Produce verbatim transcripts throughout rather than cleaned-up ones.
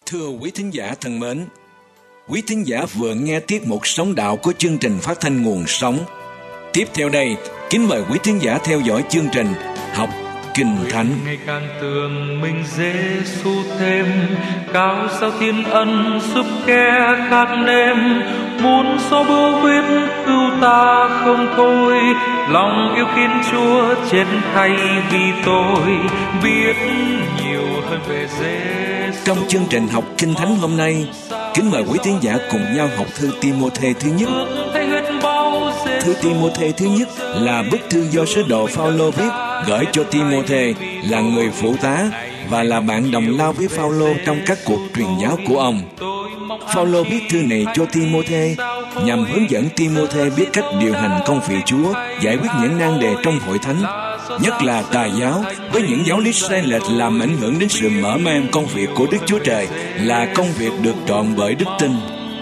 Thưa quý thính giả thân mến, quý thính giả vừa nghe tiết mục Sống Đạo của chương trình phát thanh Nguồn Sống. Tiếp theo đây, kính mời quý thính giả theo dõi chương trình Học Kinh Thánh. Ngày càng tưởng mình Giê-xu thêm cao sao thiên ân giúp kẻ khác nêm, muốn xóa bưu huyết cứu ta không thôi, lòng yêu kính Chúa chết thay vì tôi, biết nhiều hơn về Giê-xu. Trong chương trình Học Kinh Thánh hôm nay, kính mời quý thính giả cùng nhau học thư Ti-mô-thê thứ nhất. Thư Ti-mô-thê thứ nhất là bức thư do sứ đồ Phao-lô viết gửi cho Ti-mô-thê là người phụ tá và là bạn đồng lao với Phao-lô trong các cuộc truyền giáo của ông. Phao-lô viết thư này cho Ti-mô-thê nhằm hướng dẫn Ti-mô-thê biết cách điều hành công việc Chúa, giải quyết những nan đề trong hội thánh, nhất là tà giáo với những giáo lý sai lệch làm ảnh hưởng đến sự mở mang công việc của Đức Chúa Trời là công việc được trọn bởi đức tin.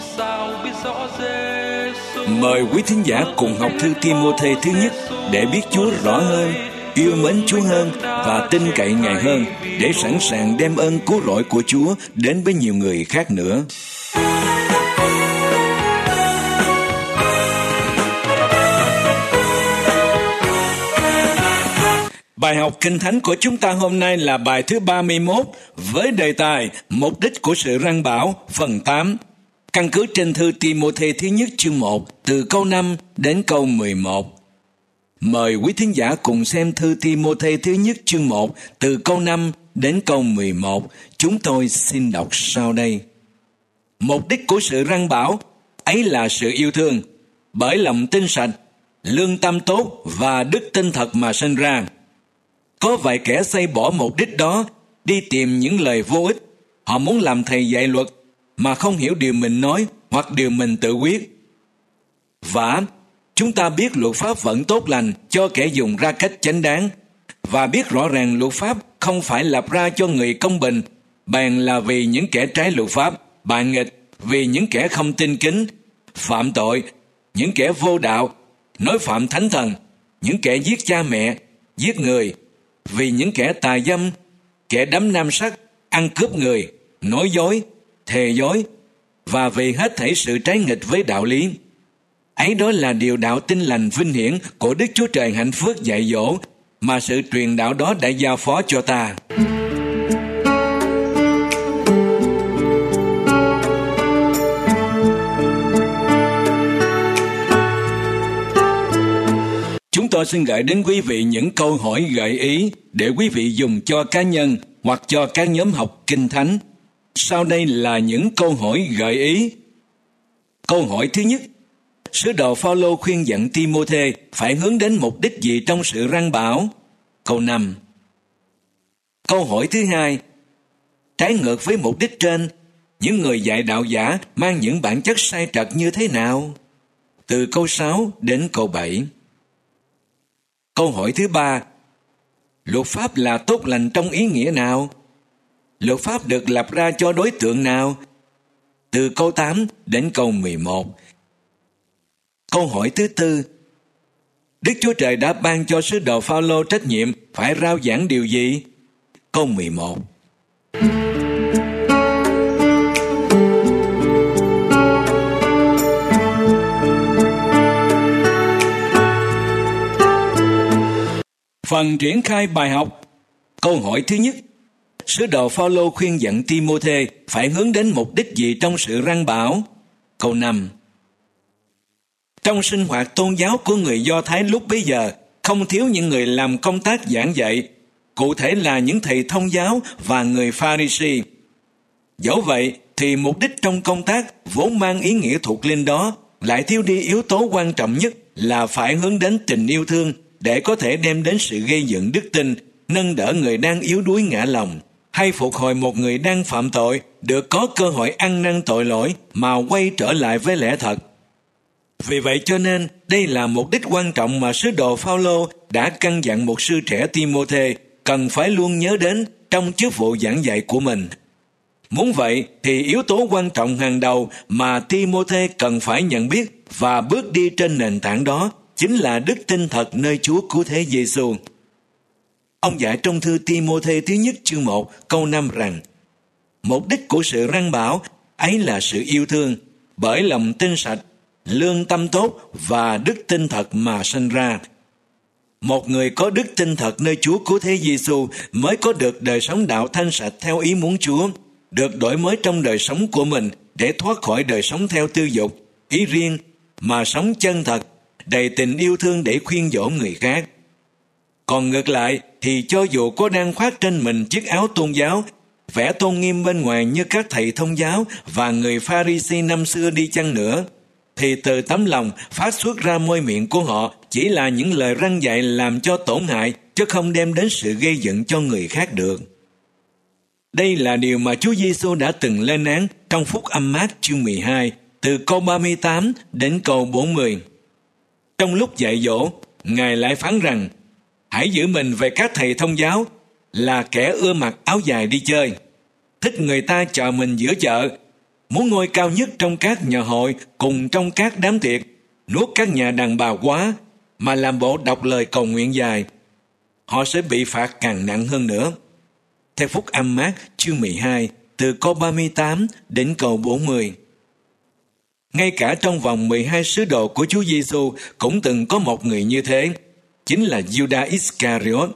Mời quý thính giả cùng học thư Ti-mô-thê thứ nhất để biết Chúa rõ hơn, yêu mến Chúa hơn và tin cậy Ngài hơn, để sẵn sàng đem ơn cứu rỗi của Chúa đến với nhiều người khác nữa. Bài học Kinh Thánh của chúng ta hôm nay là bài thứ ba mươi mốt với đề tài Mục đích của sự răn bảo phần tám. Căn cứ trên thư Ti-mô-thê thứ nhất chương một từ câu năm đến câu mười một. Mời quý thính giả cùng xem thư Ti-mô-thê thứ nhất chương một từ câu năm đến câu mười một. Chúng tôi xin đọc sau đây. Mục đích của sự răn bảo ấy là sự yêu thương, bởi lòng tin sạch, lương tâm tốt và đức tin thật mà sinh ra. Có vài kẻ xây bỏ mục đích đó, đi tìm những lời vô ích. Họ muốn làm thầy dạy luật mà không hiểu điều mình nói hoặc điều mình tự quyết. Và chúng ta biết luật pháp vẫn tốt lành cho kẻ dùng ra cách chánh đáng, và biết rõ ràng luật pháp không phải lập ra cho người công bình, bèn là vì những kẻ trái luật pháp, bạn nghịch, vì những kẻ không tin kính, phạm tội, những kẻ vô đạo, nói phạm thánh thần, những kẻ giết cha mẹ, giết người, vì những kẻ tà dâm, kẻ đắm nam sắc, ăn cướp người, nói dối, thề dối, và vì hết thảy sự trái nghịch với đạo lý. Ấy đó là điều đạo tin lành vinh hiển của Đức Chúa Trời hạnh phúc dạy dỗ mà sự truyền đạo đó đã giao phó cho ta. Chúng tôi xin gửi đến quý vị những câu hỏi gợi ý để quý vị dùng cho cá nhân hoặc cho các nhóm học Kinh Thánh. Sau đây là những câu hỏi gợi ý. Câu hỏi thứ nhất: sứ đồ Phao-lô khuyên dặn Ti-mô-thê phải hướng đến mục đích gì trong sự răn bảo? Câu năm. Câu hỏi thứ hai: trái ngược với mục đích trên, những người dạy đạo giả mang những bản chất sai trật như thế nào? Từ câu sáu đến câu bảy. Câu hỏi thứ ba: luật pháp là tốt lành trong ý nghĩa nào? Luật pháp được lập ra cho đối tượng nào? Từ câu tám đến câu mười một. Câu hỏi thứ tư: Đức Chúa Trời đã ban cho sứ đồ Phao-lô trách nhiệm phải rao giảng điều gì? Câu mười một. Phần triển khai bài học. Câu hỏi thứ nhất: sứ đồ Phao-lô khuyên dặn Ti-mô-thê phải hướng đến mục đích gì trong sự răn bảo? Câu năm. Trong sinh hoạt tôn giáo của người Do Thái lúc bấy giờ, không thiếu những người làm công tác giảng dạy, cụ thể là những thầy thông giáo và người Pha-ri-si. Dẫu vậy thì mục đích trong công tác vốn mang ý nghĩa thuộc linh đó lại thiếu đi yếu tố quan trọng nhất là phải hướng đến tình yêu thương để có thể đem đến sự gây dựng đức tin, nâng đỡ người đang yếu đuối ngã lòng, hay phục hồi một người đang phạm tội được có cơ hội ăn năn tội lỗi mà quay trở lại với lẽ thật. Vì vậy cho nên, đây là mục đích quan trọng mà sứ đồ Phao-lô đã căn dặn một sư trẻ Ti-mô-thê cần phải luôn nhớ đến trong chức vụ giảng dạy của mình. Muốn vậy thì yếu tố quan trọng hàng đầu mà Ti-mô-thê cần phải nhận biết và bước đi trên nền tảng đó chính là đức tin thật nơi Chúa Cứu Thế Giê-xu. Ông dạy trong thư Ti-mô-thê thứ nhất chương một câu năm rằng: Mục đích của sự răn bảo ấy là sự yêu thương, bởi lòng tin sạch, lương tâm tốt và đức tin thật mà sinh ra. Một người có đức tin thật nơi Chúa Cứu Thế Giêsu mới có được đời sống đạo thanh sạch theo ý muốn Chúa, được đổi mới trong đời sống của mình để thoát khỏi đời sống theo tư dục, ý riêng, mà sống chân thật, đầy tình yêu thương để khuyên dỗ người khác. Còn ngược lại thì cho dù có đang khoác trên mình chiếc áo tôn giáo, vẻ tôn nghiêm bên ngoài như các thầy thông giáo và người Pha-ri-si năm xưa đi chăng nữa, thì từ tấm lòng phát xuất ra môi miệng của họ chỉ là những lời răn dạy làm cho tổn hại, chứ không đem đến sự gây giận cho người khác được. Đây là điều mà Chúa Giêsu đã từng lên án trong Phúc Âm Mát chương mười hai, từ câu ba mươi tám đến câu bốn mươi. Trong lúc dạy dỗ, Ngài lại phán rằng: hãy giữ mình về các thầy thông giáo là kẻ ưa mặc áo dài đi chơi, thích người ta chào mình giữa chợ, muốn ngôi cao nhất trong các nhà hội cùng trong các đám tiệc, nuốt các nhà đàn bà quá, mà làm bộ đọc lời cầu nguyện dài. Họ sẽ bị phạt càng nặng hơn nữa. Theo Phúc Âm Mát chương mười hai, từ câu ba mươi tám đến câu bốn mươi. Ngay cả trong vòng mười hai sứ đồ của Chúa Giêsu cũng từng có một người như thế, chính là Judas Iscariot.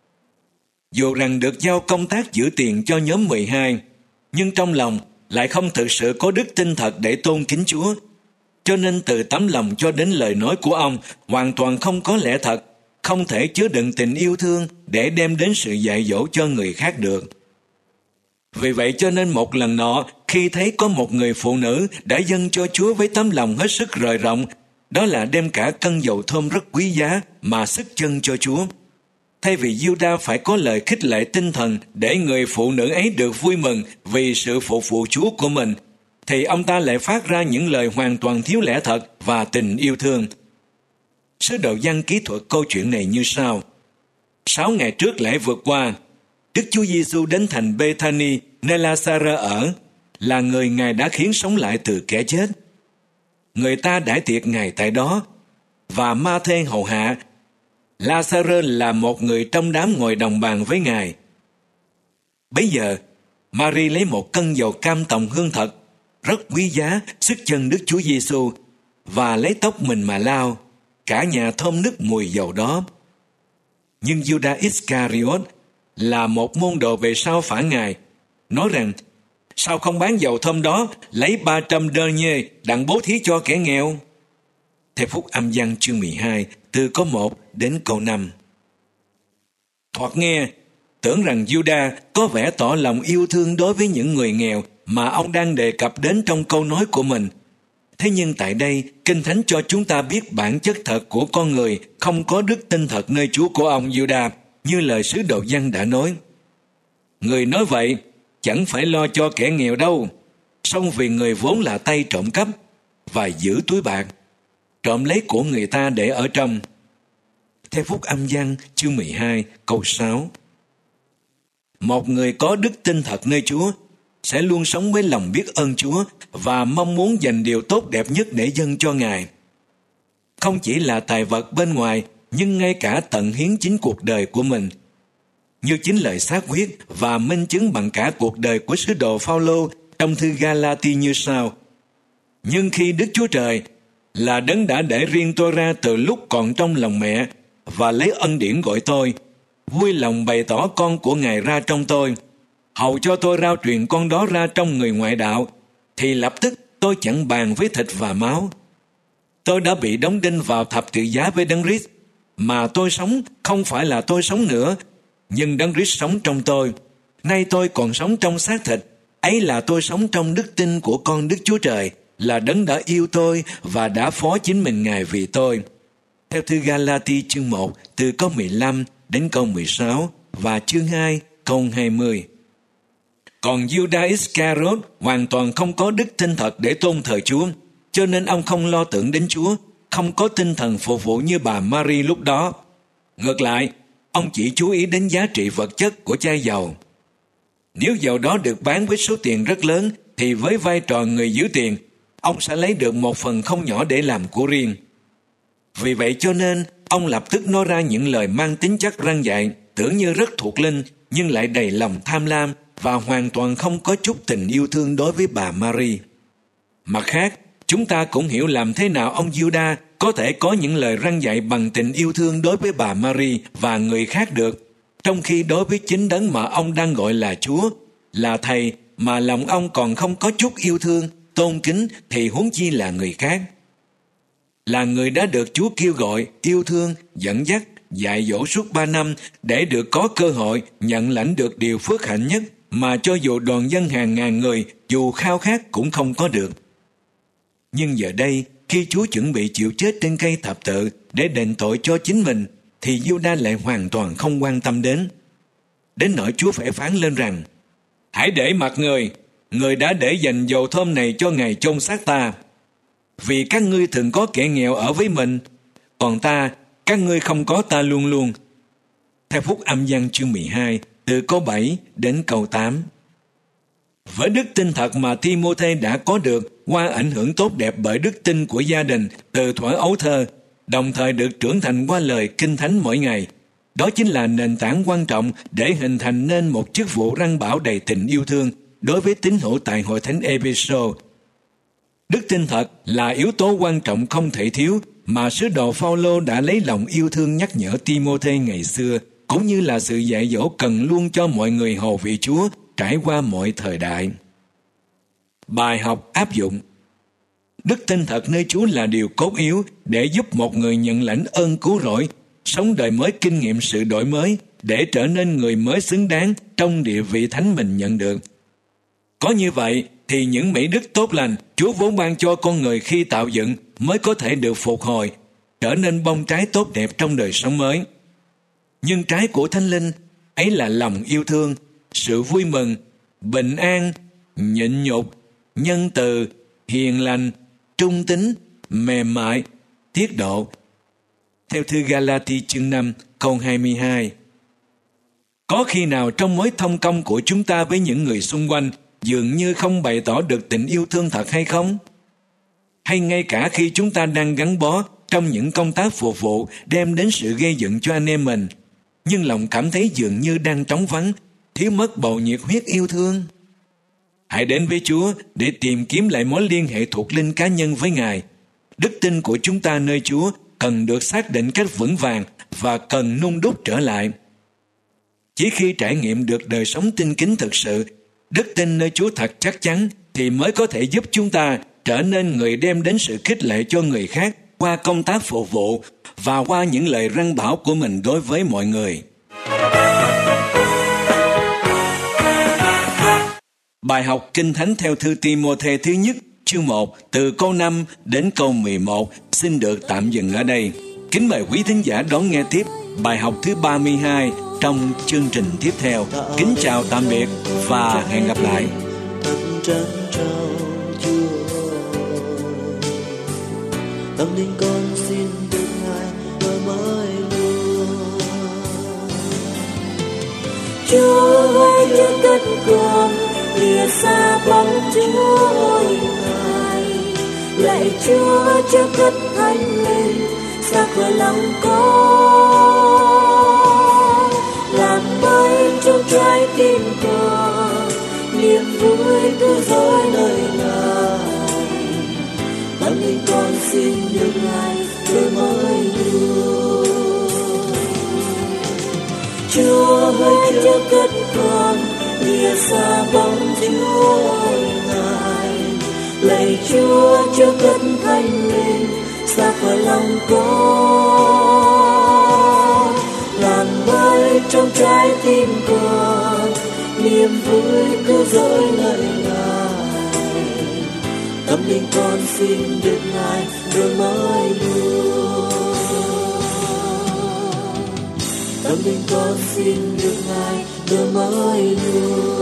Dù rằng được giao công tác giữ tiền cho nhóm mười hai, nhưng trong lòng lại không thực sự có đức tin thật để tôn kính Chúa. Cho nên từ tấm lòng cho đến lời nói của ông hoàn toàn không có lẽ thật, không thể chứa đựng tình yêu thương để đem đến sự dạy dỗ cho người khác được. Vì vậy cho nên một lần nọ, khi thấy có một người phụ nữ đã dâng cho Chúa với tấm lòng hết sức rời rộng, đó là đem cả cân dầu thơm rất quý giá mà sức chân cho Chúa. Thay vì Judas phải có lời khích lệ tinh thần để người phụ nữ ấy được vui mừng vì sự phục vụ Chúa của mình, thì ông ta lại phát ra những lời hoàn toàn thiếu lẽ thật và tình yêu thương. Sứ đồ Giăng kỹ thuật câu chuyện này như sau. Sáu ngày trước lễ vượt qua, Đức Chúa Giêsu đến thành Bê-tha-ni, nơi La-sa-rơ ở, là người Ngài đã khiến sống lại từ kẻ chết. Người ta đãi tiệc Ngài tại đó, và Ma-thê hầu hạ. La-sa-rơ là một người trong đám ngồi đồng bàn với Ngài. Bấy giờ, Ma-ri lấy một cân dầu cam tòng hương thật, rất quý giá, sức chân Đức Chúa Giêsu, và lấy tóc mình mà lau, cả nhà thơm nức mùi dầu đó. Nhưng Judas Iscariot là một môn đồ về sau phản Ngài, nói rằng: sao không bán dầu thơm đó, lấy ba trăm đơ nhê đặng bố thí cho kẻ nghèo? Theo Phúc Âm Giăng chương mười hai, từ câu một đến câu năm. Thoạt nghe, tưởng rằng Judas có vẻ tỏ lòng yêu thương đối với những người nghèo mà ông đang đề cập đến trong câu nói của mình. Thế nhưng tại đây, Kinh Thánh cho chúng ta biết bản chất thật của con người không có đức tin thật nơi Chúa của ông Judas, như lời sứ đồ Giăng đã nói. Người nói vậy chẳng phải lo cho kẻ nghèo đâu, song vì người vốn là tay trộm cắp và giữ túi bạc, trộm lấy của người ta để ở trong. Theo Phúc Âm Giăng chương mười hai câu sáu. Một người có đức tin thật nơi Chúa sẽ luôn sống với lòng biết ơn Chúa và mong muốn dành điều tốt đẹp nhất để dâng cho Ngài. Không chỉ là tài vật bên ngoài, nhưng ngay cả tận hiến chính cuộc đời của mình, như chính lời xác quyết và minh chứng bằng cả cuộc đời của sứ đồ Phao-lô trong thư Ga-la-ti như sau: nhưng khi Đức Chúa Trời là đấng đã để riêng tôi ra từ lúc còn trong lòng mẹ và lấy ân điển gọi tôi, vui lòng bày tỏ con của Ngài ra trong tôi, hầu cho tôi rao truyền con đó ra trong người ngoại đạo, thì lập tức tôi chẳng bàn với thịt và máu. Tôi đã bị đóng đinh vào thập tự giá với Đấng Christ, mà tôi sống không phải là tôi sống nữa, nhưng Đấng Christ sống trong tôi. Nay tôi còn sống trong xác thịt, ấy là tôi sống trong đức tin của con Đức Chúa Trời, là Đấng đã yêu tôi và đã phó chính mình Ngài vì tôi. Theo thư Ga-la-ti chương một, từ câu mười lăm đến câu mười sáu và chương hai, câu hai mươi. Còn Judas Iscariot hoàn toàn không có đức tin thật để tôn thờ Chúa, cho nên ông không lo tưởng đến Chúa, không có tinh thần phục vụ như bà Mary lúc đó. Ngược lại, ông chỉ chú ý đến giá trị vật chất của chai dầu. Nếu dầu đó được bán với số tiền rất lớn, thì với vai trò người giữ tiền, ông sẽ lấy được một phần không nhỏ để làm của riêng. Vì vậy cho nên, ông lập tức nói ra những lời mang tính chất răn dạy, tưởng như rất thuộc linh, nhưng lại đầy lòng tham lam và hoàn toàn không có chút tình yêu thương đối với bà Mary. Mặt khác, chúng ta cũng hiểu làm thế nào ông Giuđa có thể có những lời răn dạy bằng tình yêu thương đối với bà Mary và người khác được, trong khi đối với chính đấng mà ông đang gọi là Chúa, là Thầy, mà lòng ông còn không có chút yêu thương, tôn kính thì huống chi là người khác. Là người đã được Chúa kêu gọi, yêu thương, dẫn dắt, dạy dỗ suốt ba năm để được có cơ hội nhận lãnh được điều phước hạnh nhất mà cho dù đoàn dân hàng ngàn người dù khao khát cũng không có được. Nhưng giờ đây, khi Chúa chuẩn bị chịu chết trên cây thập tự để đền tội cho chính mình, thì Giuđa lại hoàn toàn không quan tâm đến. Đến nỗi Chúa phải phán lên rằng: hãy để mặc người, người đã để dành dầu thơm này cho ngày chôn xác ta. Vì các ngươi thường có kẻ nghèo ở với mình, còn ta, các ngươi không có ta luôn luôn. Theo Phúc Âm Giăng chương mười hai, từ câu bảy đến câu tám. Với đức tin thật mà Ti-mô-thê đã có được qua ảnh hưởng tốt đẹp bởi đức tin của gia đình từ thuở ấu thơ, đồng thời được trưởng thành qua lời Kinh Thánh mỗi ngày, đó chính là nền tảng quan trọng để hình thành nên một chức vụ răn bảo đầy tình yêu thương đối với tín hữu tại hội thánh Ê-phê-sô. Đức tin thật là yếu tố quan trọng không thể thiếu mà sứ đồ Phao-lô đã lấy lòng yêu thương nhắc nhở Ti-mô-thê ngày xưa, cũng như là sự dạy dỗ cần luôn cho mọi người hầu vị Chúa trải qua mọi thời đại. Bài học áp dụng. Đức tin thật nơi Chúa là điều cốt yếu để giúp một người nhận lãnh ơn cứu rỗi, sống đời mới kinh nghiệm sự đổi mới để trở nên người mới xứng đáng trong địa vị thánh mình nhận được. Có như vậy thì những mỹ đức tốt lành Chúa vốn ban cho con người khi tạo dựng mới có thể được phục hồi, trở nên bông trái tốt đẹp trong đời sống mới. Nhưng trái của Thánh Linh ấy là lòng yêu thương, sự vui mừng, bình an, nhịn nhục, nhân từ, hiền lành, trung tín, mềm mại, tiết độ. Theo thư Ga-la-ti chương năm câu hai mươi hai. Có khi nào trong mối thông công của chúng ta với những người xung quanh dường như không bày tỏ được tình yêu thương thật hay không? Hay ngay cả khi chúng ta đang gắn bó trong những công tác phục vụ đem đến sự gây dựng cho anh em mình, nhưng lòng cảm thấy dường như đang trống vắng, thiếu mất bầu nhiệt huyết yêu thương? Hãy đến với Chúa để tìm kiếm lại mối liên hệ thuộc linh cá nhân với Ngài. Đức tin của chúng ta nơi Chúa cần được xác định cách vững vàng và cần nung đúc trở lại. Chỉ khi trải nghiệm được đời sống tinh kính thực sự, đức tin nơi Chúa thật chắc chắn thì mới có thể giúp chúng ta trở nên người đem đến sự khích lệ cho người khác qua công tác phục vụ và qua những lời răn bảo của mình đối với mọi người. Bài học Kinh Thánh theo thư Ti-mô-thê thứ nhất chương một từ câu năm đến câu mười một xin được tạm dừng ở đây. Kính mời quý thính giả đón nghe tiếp bài học thứ ba mươi hai trong chương trình tiếp theo. Kính chào tạm biệt và hẹn gặp lại. Tâm linh con xin được Ngài đổi mới luôn. Chúa hỡi chớ cất con lìa xa bóng Chúa ôi Ngài, lạy Chúa chớ cất Thánh Linh xa khỏi lòng con, làm mới trong trái tim con niềm vui cứ dối lời Ngài. Tâm linh con xin được Ngài đổi mới luôn. Chúa hỡi chớ cất con lìa xa bóng Chúa ôi Ngài, lạy Chúa chớ cất Thánh Linh xa khỏi lòng con, làm mới trong trái tim con niềm vui cứ dối lời Ngài. Tâm linh con xin được Ngài đổi mới luôn. Tâm linh con xin được Ngài đổi mới luôn.